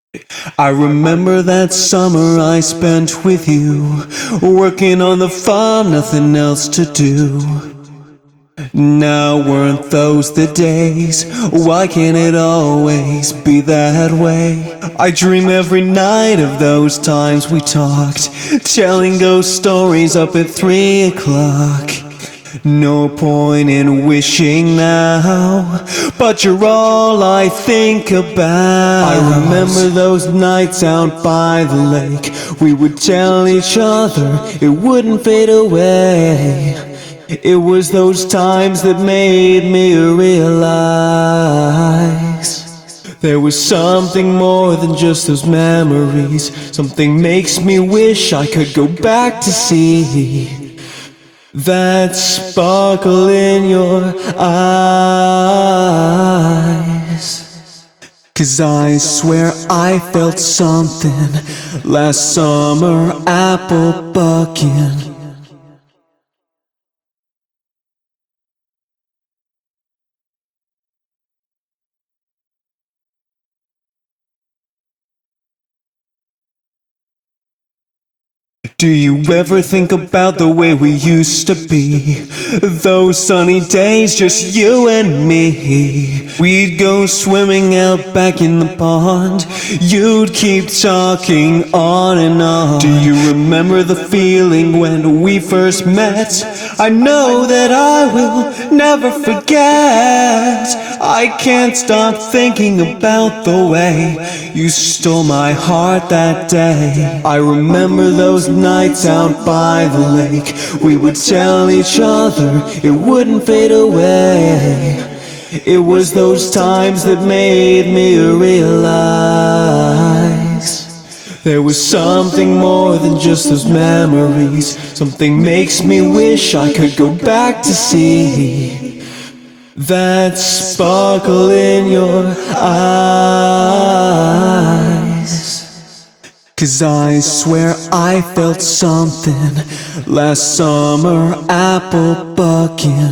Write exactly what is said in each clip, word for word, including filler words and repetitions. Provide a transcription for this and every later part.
I remember that summer I spent with you, working on the farm, nothing else to do. Now weren't those the days? Why can't it always be that way? I dream every night of those times we talked, telling ghost stories up at three o'clock. No point in wishing now, but you're all I think about. I remember those nights out by the lake. We would tell each other it wouldn't fade away. It was those times that made me realize there was something more than just those memories. Something makes me wish I could go back to see that sparkle in your eyes. 'Cause I swear I felt something last summer apple bucking. Do you ever think about the way we used to be? Those sunny days, just you and me. We'd go swimming out back in the pond. You'd keep talking on and on. Do you remember the feeling when we first met? I know that I will never forget. I can't stop thinking about the way you stole my heart that day. I remember those nights out by the lake. We would tell each other it wouldn't fade away. It was those times that made me realize there was something more than just those memories. Something makes me wish I could go back to see that sparkle in your eyes. 'Cause I swear I felt something last summer apple bucking.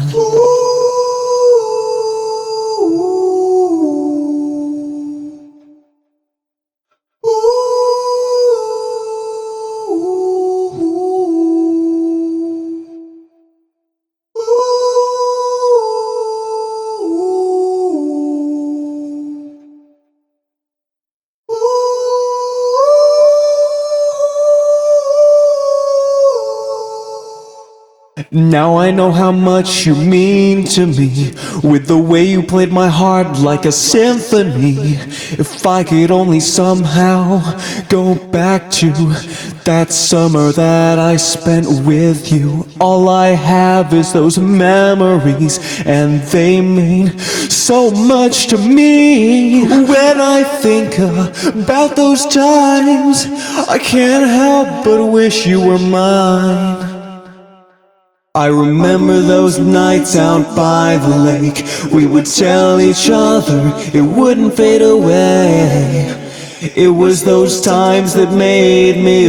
Now I know how much you mean to me, with the way you played my heart like a symphony. If I could only somehow go back to that summer that I spent with you. All I have is those memories, and they mean so much to me. When I think about those times, I can't help but wish you were mine. I remember those nights out by the lake. We would tell each other it wouldn't fade away. It was those times that made me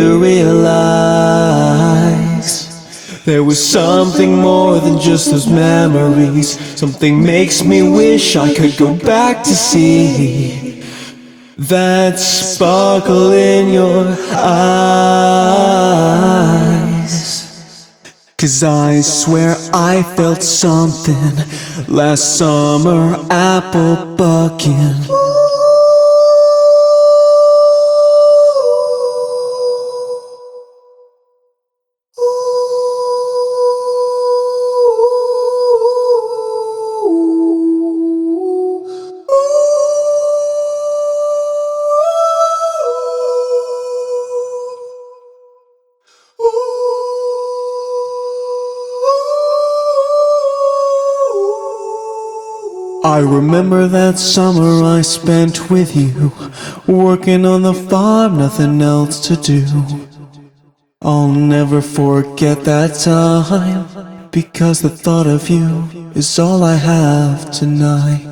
realize there was something more than just those memories. Something makes me wish I could go back to see that sparkle in your eyes. 'Cause I swear I felt something last summer apple bucking. I remember that summer I spent with you, working on the farm, nothing else to do. I'll never forget that time, because the thought of you is all I have tonight.